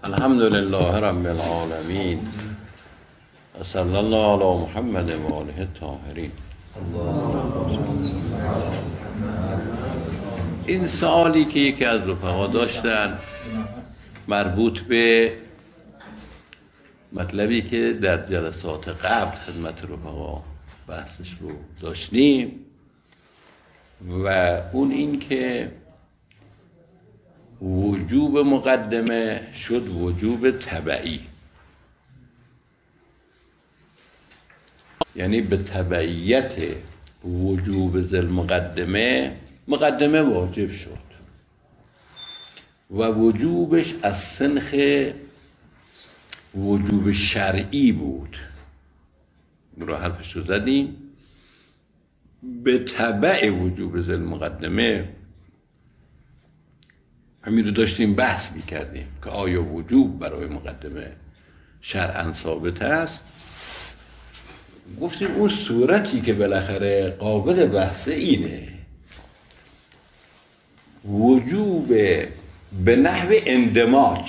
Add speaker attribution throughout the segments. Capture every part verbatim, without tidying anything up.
Speaker 1: الحمد لله رب العالمين و صلی الله علی محمد و آله الطاهرین. این سوالی که یکی از رفقا داشتن مربوط به مطلبی که در جلسات قبل خدمت رفقا بحثش رو داشتیم و اون این که وجوب مقدمه شد وجوب تبعی، یعنی به تبعیت وجوب ذل مقدمه مقدمه واجب شد و وجوبش از سنخ وجوب شرعی بود. رو حرفش رو زدیم. به تبع وجوب ذل مقدمه همین رو داشتیم بحث میکردیم که آیا وجوب برای مقدمه شرعاً ثابت است. گفتیم اون صورتی که بالاخره قابل بحث اینه وجوب به نحو اندماج،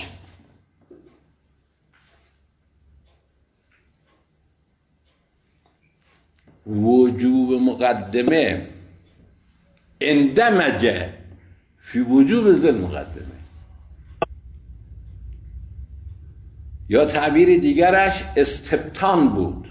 Speaker 1: وجوب مقدمه اندمج فی وجوب ذل مقدمه، یا تعبیر دیگرش استبطان بود.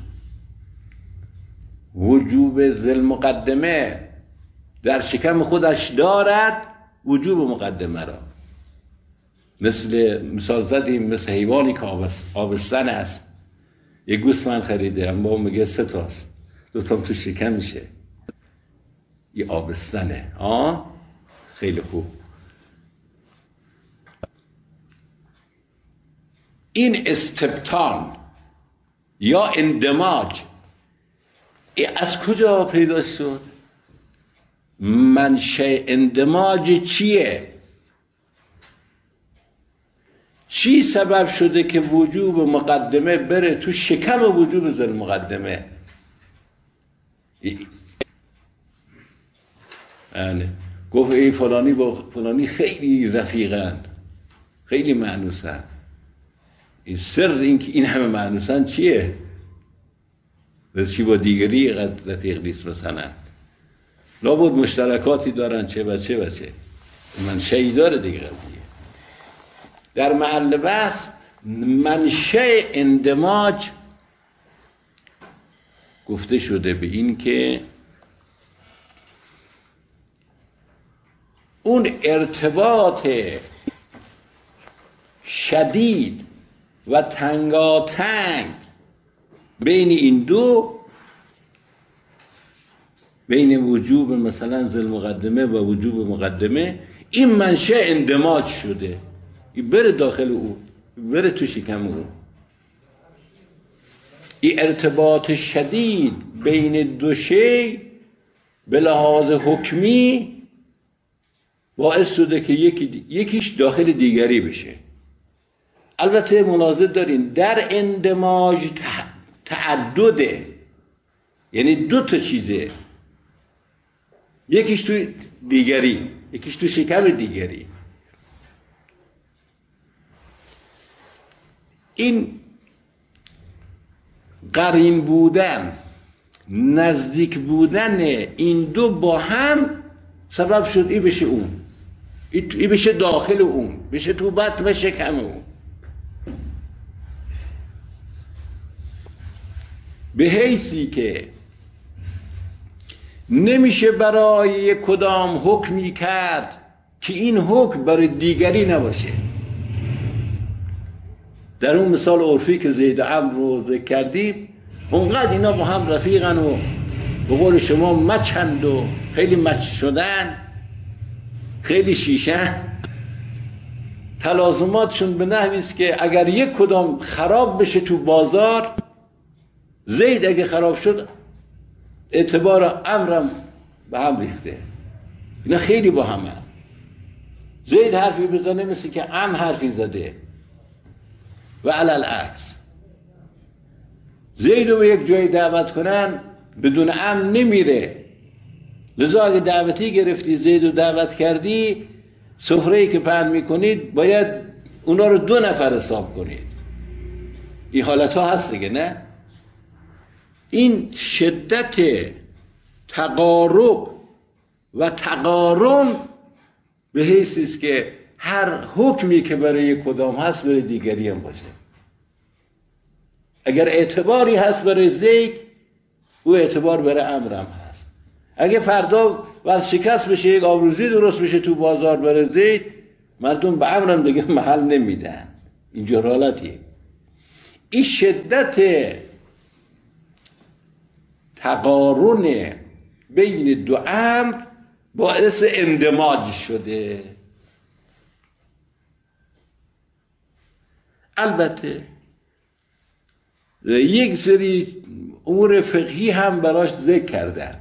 Speaker 1: وجوب ذل مقدمه در شکم خودش دارد وجوب مقدمه را. مثل مثال زدیم مثل حیوانی که آبستن است، یک گوسفند خریده اما میگه سه تاست، دو تا تو شکم میشه، یه آبستنه. آه خیلی خوب. این استبطان یا اندماج از کجا پیدا شد؟ منشأ اندماج چیه؟ چی سبب شده که وجوب مقدمه بره تو شکم وجوب ذل مقدمه؟ یعنی گفت ای فلانی با فلانی خیلی رفیقن، خیلی معنوسن. این سر این که این همه معنوسن چیه؟ چی با دیگری قد رفیق نیست مثلا؟ لابد مشترکاتی دارن، چه و چه و چه. منشأی داره دیگه قضیه. در محل بحث منشأ اندماج گفته شده به این که اون ارتباط شدید و تنگاتنگ بین این دو، بین وجوب مثلا ذل مقدمه و وجوب مقدمه، این منشأ اندماج شده، این بره داخل اون، بره تو شکم اون. این ارتباط شدید بین دو شی به لحاظ حکمی باعث شده که یکی یکیش داخل دیگری بشه. البته ملاحظه دارین در اندماج تعدده، یعنی دو تا چیزه، یکیش تو دیگری، یکیش تو شکم دیگری. این قرین بودن، نزدیک بودن این دو با هم سبب شد ای بشه اون، ای بشه داخل اون، بشه تو بطن و شکم اون. به حیثی که نمیشه برای یک کدام حکمی کرد که این حکم برای دیگری نباشه. در اون مثال عرفی که زید و عمرو رو ذکر کردیم، اونقدر اینا با هم رفیقن و به قول شما مچند و خیلی مچ شدن، خیلی شیشن، تلازماتشون به نحوی است که اگر یک کدام خراب بشه تو بازار، زید اگه خراب شد اعتبار امرم به هم ریخته. اینا خیلی با همه. زید حرفی بزنه مثل که ام حرفی زده و علل عکس. زید رو به یک جای دعوت کنن بدون ام نمیره، لذا اگه دعوتی گرفتی زید رو دعوت کردی، سفره‌ای که پهن میکنید باید اونا رو دو نفر حساب کنید. این حالت ها هست دیگه، نه؟ این شدت تقارب و تقارن به حیثی است که هر حکمی که برای کدام هست برای دیگری هم باشه. اگر اعتباری هست برای زید، او اعتبار برای امر هم هست. اگه فردا وقت شکست بشه، یک آبروزی درست بشه تو بازار برای زید، مردم به امر هم دیگه محل نمیدن. اینجور حالتیه. این شدت تقارن بین دو امر باعث اندماج شده. البته یک سری امور فقهی هم براش ذکر کردن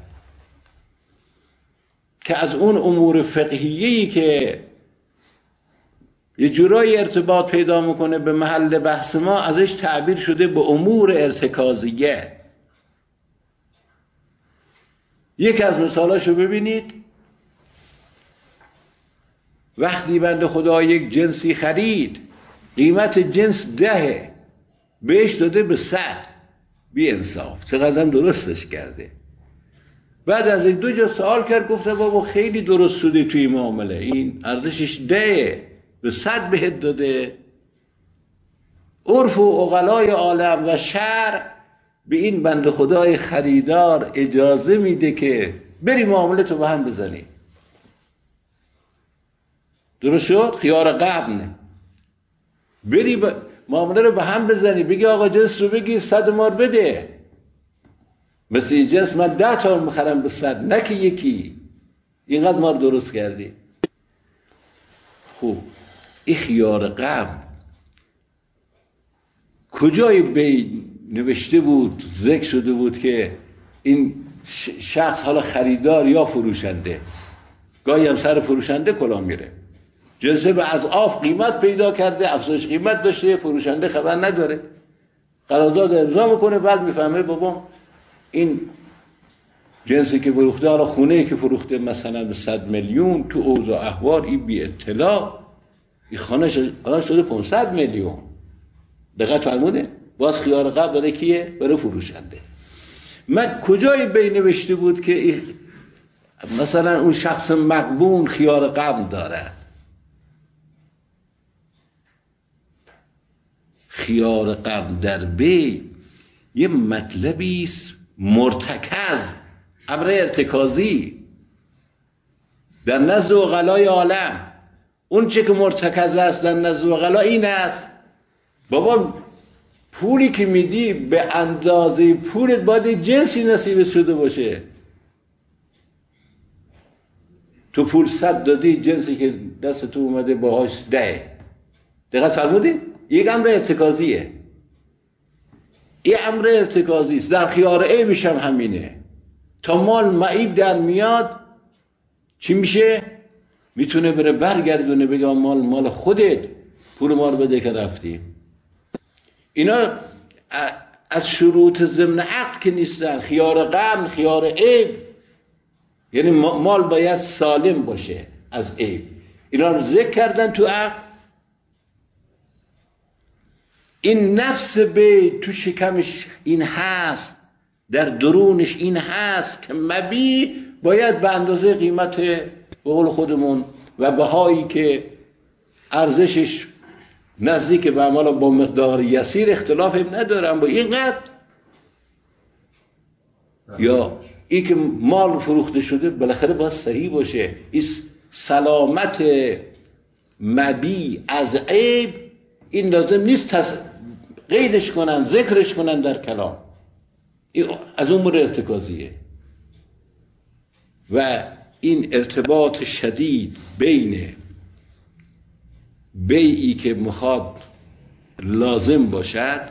Speaker 1: که از اون امور فقهیه‌ای که یه جورایی ارتباط پیدا میکنه به محل بحث ما، ازش تعبیر شده به امور ارتکازیه. یک از مثالاشو ببینید. وقتی بنده خدا یک جنسی خرید، قیمت جنس دهه، بهش داده به صد، بی انصاف، چقدر هم درستش کرده. بعد از یک دو جا سوال کرد، گفت بابا خیلی درست شده توی معامله، این ارزشش ده، به صد بهت داده. عرف و عقلای عالم و شرع به این بنده خدای خریدار اجازه میده که بری معامله تو به هم بزنی. درست شد؟ خیار قبل بری ب... معامله رو به هم بزنی، بگی آقا جنس رو بگی صد مار بده، مثل این جنس من ده تا میخرم به صد، نه که یکی اینقدر مار درست کردی. خوب، این خیار قبل کجای بین نوشته بود، ذکر شده بود که این شخص حالا خریدار یا فروشنده، گاهی هم سر فروشنده کلا میره، جنسه به اضعاف قیمت پیدا کرده، افزایش قیمت داشته، فروشنده خبر نداره، قرارداد امضا میکنه، بعد میفهمه بابا این جنسی که فروخته، حالا خونه‌ای که فروخته مثلا به صد میلیون، تو اوضاع احوال این بی اطلاع این خانه الان شده پانصد میلیون. دقت فرموده؟ باز خیار قبل برای کیه؟ برای فروشنده. من کجای بین نوشته بود که مثلا اون شخص مغبون خیار قبل دارد؟ خیار قبل در بی یه مطلبی است مرتکز، امر ارتکازی در نزد عقلای عالم. اون چه که مرتکز است در نزد عقلا این است، بابا پولی که میدی به اندازه پولت باید جنسی نصیب شده باشه. تو پول صد دادی، جنسی که دست تو اومده باهاش ده. دقت فرمودی؟ یک امر ارتکازیه. این امر ارتکازی است. در خیار عیبش هم همینه. تا مال معیب در میاد چی میشه؟ میتونه بره برگردونه بگه مال مال خودت، پول ما رو بده که رفتیم. اینا از شروط ضمن عقد که نیستن. خیار قبل، خیار عیب، یعنی مال باید سالم باشه از عیب. اینا رو ذکر کردن تو عقد. این نفس به تو شکمش این هست، در درونش این هست که مبی باید به اندازه قیمت به قول خودمون و بهایی که ارزشش نزدیک به عمالا با مقدار یسیر اختلاف ندارم با اینقدر، یا این که مال فروخته شده بالاخره باید صحیح باشه. این سلامت مبی از عیب این لازم نیست تص... قیدش کنن، ذکرش کنن در کلام. این از امور ارتکازیه. و این ارتباط شدید بین بیعی که مخاط لازم باشد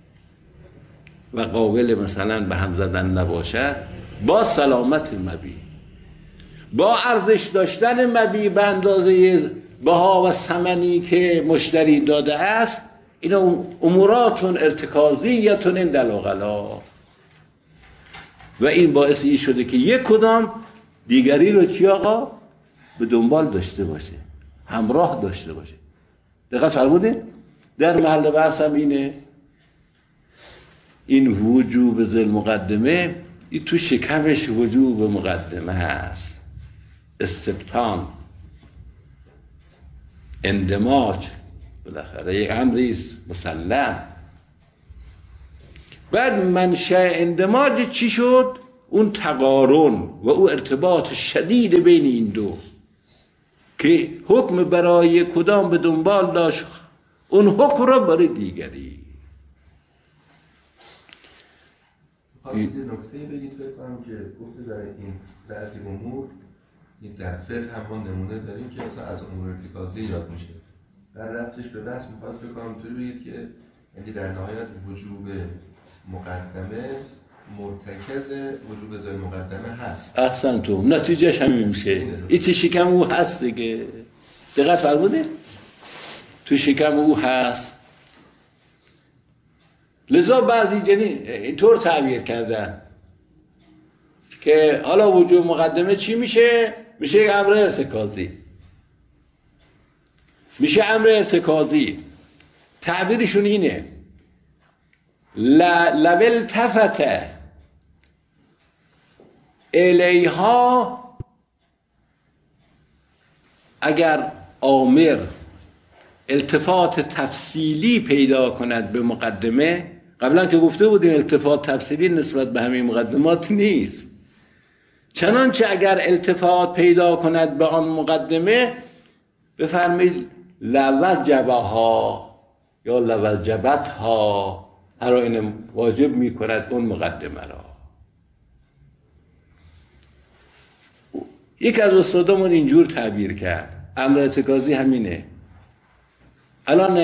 Speaker 1: و قابل مثلا به هم زدن نباشد با سلامت مبی، با ارزش داشتن مبی به اندازه بها و ثمنی که مشتری داده است. اینا اموراتون ارتکازیتون این دلاغلا. و این باعثی شده که یک کدام دیگری رو چی آقا به دنبال داشته باشه، همراه داشته باشه. دقت فرمودین؟ در محل بحث هم اینه، این وجوب ذل مقدمه این تو شکمش وجوب مقدمه هست، استبطان، اندماج، بالاخره یک امریست مسلم. بعد منشأ اندماج چی شد؟ اون تقارن و اون ارتباط شدید بین این دو که حکم برای کدام به دنبال داشت اون حکم را برای دیگری.
Speaker 2: خواستید یه نکته بگید فکر کنم که گفته در این بعضی امور در فقه هم ما نمونه داریم که مثلا از امور ارتکازی یاد میشه، در ربطش به بحث میخواد فکر کنم اینطوری بگید که یعنی در نهایت وجوب مقدمه مرتکز وجوب ذل مقدمه هست.
Speaker 1: احسن تو نتیجهش همین میشه، این تو شکم او هست دیگه. دقت فرمودید؟ تو شکم او هست. لذا بعضی یعنی اینطور تعبیر کردن که حالا وجوب مقدمه چی میشه؟ میشه یک امر ارتکازی، میشه امر ارتکازی. تعبیرشون اینه لو التفت الیها، اگر آمر التفات تفصیلی پیدا کند به مقدمه، قبلا که گفته بودیم التفات تفصیلی نسبت به همین مقدمات نیست، چنانچه اگر التفات پیدا کند به آن مقدمه بفرمایید لوجبها یا لوجبتها، هر این واجب می کند اون مقدمه را. یک از استادامون اینجور تعبیر کرد، امر ارتکازی همینه. الان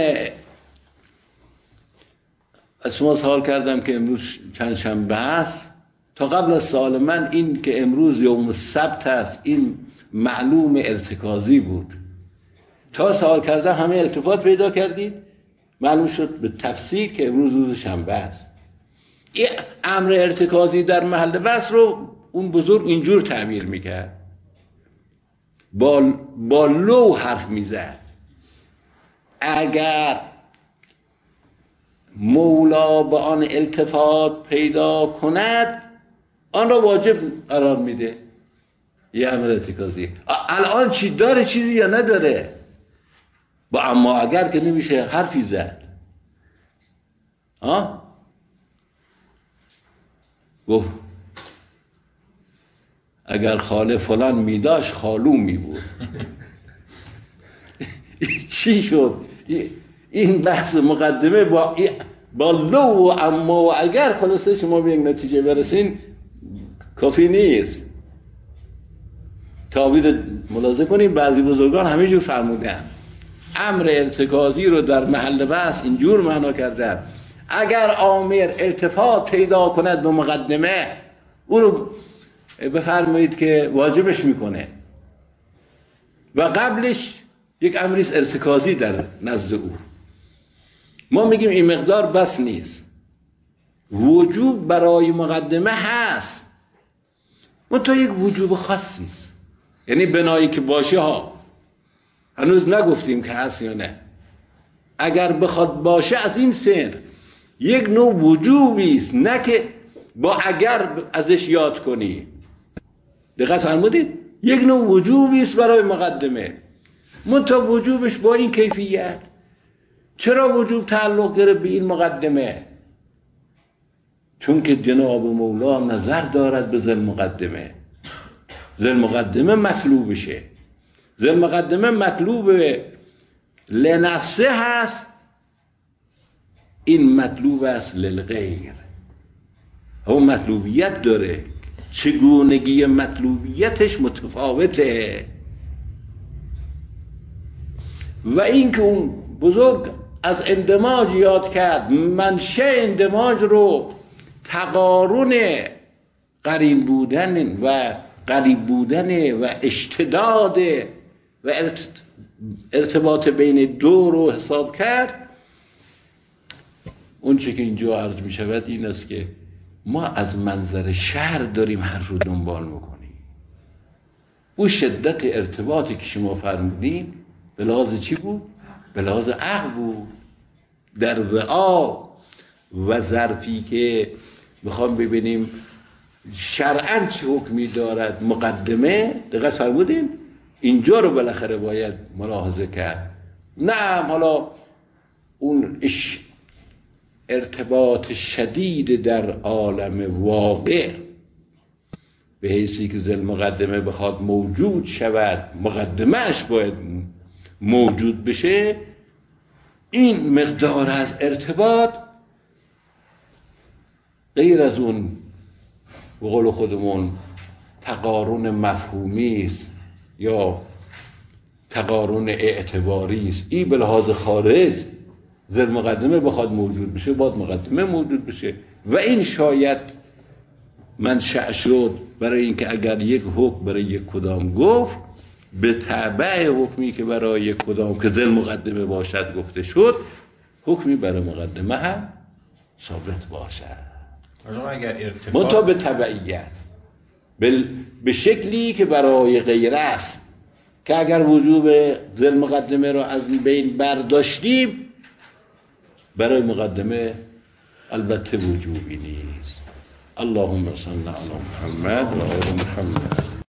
Speaker 1: از شما سوال کردم که امروز چند شنبه است، تا قبل از سوال من این که امروز یوم سبت است این معلوم ارتکازی بود. تا سوال کردم همه التفات پیدا کردید، معلوم شد به تفصیل که امروز روز شنبه است. این امر ارتکازی در محل بحث رو اون بزرگ اینجور تعبیر میکرد، با, با لو حرف میزد. اگر مولا به آن التفات پیدا کند آن را واجب قرار میده، یه امر ارتکازی. الان چی داره چیزی یا نداره؟ با اما اگر که نمیشه حرفی زد. ها گفت اگر خاله فلان میداشت خالو میبود. چی شد؟ این بحث مقدمه با با لو و اما و اگر خلاصه شما به یک نتیجه برسین کافی نیست. تعبیر ملاحظه کنیم بعضی بزرگان همه جور فرمودن، امر ارتکازی رو در محل بحث اینجور معنا کردن اگر آمر التفات پیدا کند به مقدمه او رو بفرمایید که واجبش میکنه و قبلش یک امریست ارتکازی در نزد او. ما میگیم این مقدار بس نیست، وجوب برای مقدمه هست، منتها یک وجوب خاصی است، یعنی بنایی که باشه ها، هنوز نگفتیم که هست یا نه. اگر بخواد باشه از این سر یک نوع وجوبی است، نه که با اگر ازش یاد کنی. دقت فرمودید؟ یک نوع وجوبی است برای مقدمه، منتها وجوبش با این کیفیت. چرا وجوب تعلق گرفت به این مقدمه؟ چون که جناب مولا نظر دارد به ذل مقدمه. ذل مقدمه مطلوبشه، ذل مقدمه مطلوب لنفسه هست، این مطلوب است للغیر. همون مطلوبیت داره، چگونگی مطلوبیتش متفاوته. و این که اون بزرگ از اندماج یاد کرد، منشأ اندماج رو تقارن قرین بودن و قریب بودن و اشتداد و ارتباط بین دو رو حساب کرد. اون چه که اینجا عرض می شود این است که ما از منظر شرع داریم حرف رو دنبال میکنیم. او شدت ارتباطی که شما فرمودین به لحاظ چی بود؟ به لحاظ عقل بود. در وعا و ظرفی که میخوام ببینیم شرعاً چه حکمی دارد، مقدمه، دقت فرمودین اینجا رو بالاخره باید ملاحظه کرد. نه حالا اون ارتباط شدید در عالم واقع به حیثی که ذل مقدمه بخواد موجود شود، مقدمهش باید موجود بشه. این مقدار از ارتباط غیر از اون به قول خودمون تقارن مفهومی است یا تقارن اعتباری است. این به لحاظ خارج ذل مقدمه بخواد موجود بشه باید مقدمه موجود بشه و این شاید منشأ شد برای اینکه اگر یک حکم برای یک کدام گفت به تبع حکمی که برای یک کدام که ذل مقدمه باشد گفته شد، حکمی برای مقدمه هم ثابت باشد.
Speaker 3: اگر ارتباط
Speaker 1: منتها به تبعیت به شکلی که برای غیر است که اگر وجوب ذل مقدمه را از بین برداشتیم برای مقدمه البته وجوبی نیست. اللهم صل علی محمد و آل محمد.